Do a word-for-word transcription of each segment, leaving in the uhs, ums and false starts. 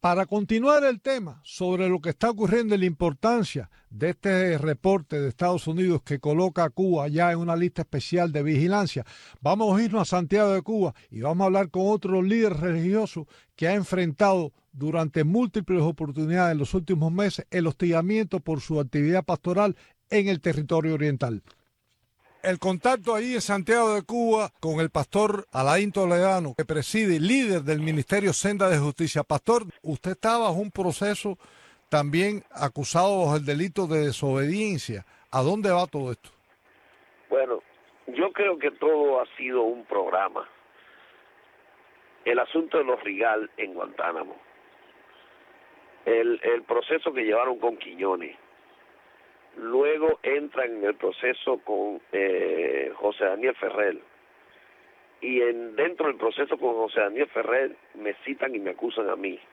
Para continuar el tema sobre lo que está ocurriendo y la importancia de este reporte de Estados Unidos que coloca a Cuba ya en una lista especial de vigilancia, vamos a irnos a Santiago de Cuba y vamos a hablar con otro líder religioso que ha enfrentado durante múltiples oportunidades en los últimos meses el hostigamiento por su actividad pastoral en el territorio oriental. El contacto ahí en Santiago de Cuba con el pastor Alain Toledano, que preside, líder del Ministerio Senda de Justicia. Pastor, usted está bajo un proceso también acusado bajo el delito de desobediencia. ¿A dónde va todo esto? Bueno, yo creo que todo ha sido un programa. El asunto de los Rigal en Guantánamo, el, el proceso que llevaron con Quiñones, luego entran en el proceso con eh, José Daniel Ferrer, y en, dentro del proceso con José Daniel Ferrer me citan y me acusan a mí.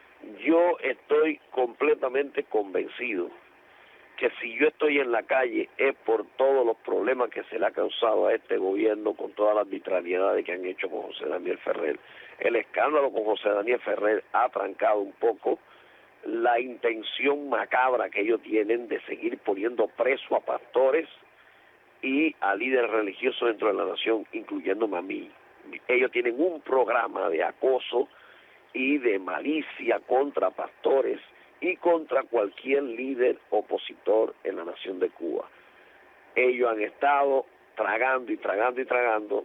Yo estoy completamente convencido que si yo estoy en la calle es por todos los problemas que se le ha causado a este gobierno con todas las arbitrariedades que han hecho con José Daniel Ferrer. El escándalo con José Daniel Ferrer ha trancado un poco la intención macabra que ellos tienen de seguir poniendo preso a pastores y a líderes religiosos dentro de la nación, incluyéndome a mí. Ellos tienen un programa de acoso y de malicia contra pastores y contra cualquier líder opositor en la nación de Cuba. Ellos han estado tragando y tragando y tragando,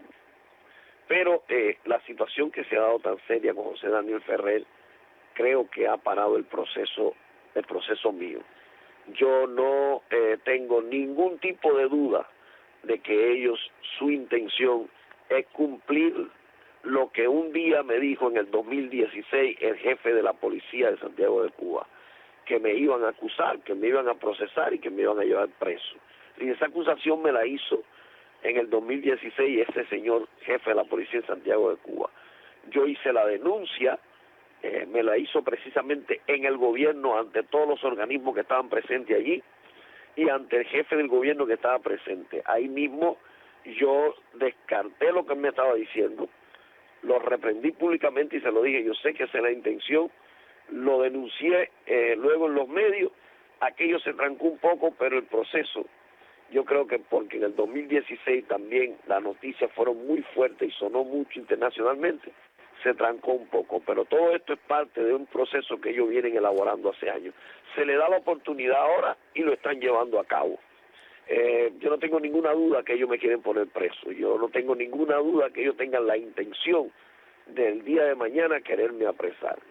pero eh, la situación que se ha dado tan seria con José Daniel Ferrer creo que ha parado el proceso, el proceso mío. Yo no eh, tengo ningún tipo de duda de que ellos, su intención es cumplir lo que un día me dijo en el dos mil dieciséis el jefe de la policía de Santiago de Cuba, que me iban a acusar, que me iban a procesar y que me iban a llevar preso. Y esa acusación me la hizo en el dos mil dieciséis ese señor jefe de la policía de Santiago de Cuba. Yo hice la denuncia. Eh, me la hizo precisamente en el gobierno ante todos los organismos que estaban presentes allí y ante el jefe del gobierno que estaba presente. Ahí mismo yo descarté lo que me estaba diciendo, lo reprendí públicamente y se lo dije, yo sé que esa es la intención, lo denuncié eh, luego en los medios, aquello se trancó un poco, pero el proceso, yo creo que porque en el dos mil dieciséis también las noticias fueron muy fuertes y sonó mucho internacionalmente, se trancó un poco, pero todo esto es parte de un proceso que ellos vienen elaborando hace años. Se le da la oportunidad ahora y lo están llevando a cabo. Eh, yo no tengo ninguna duda que ellos me quieren poner preso, yo no tengo ninguna duda que ellos tengan la intención del día de mañana quererme apresar.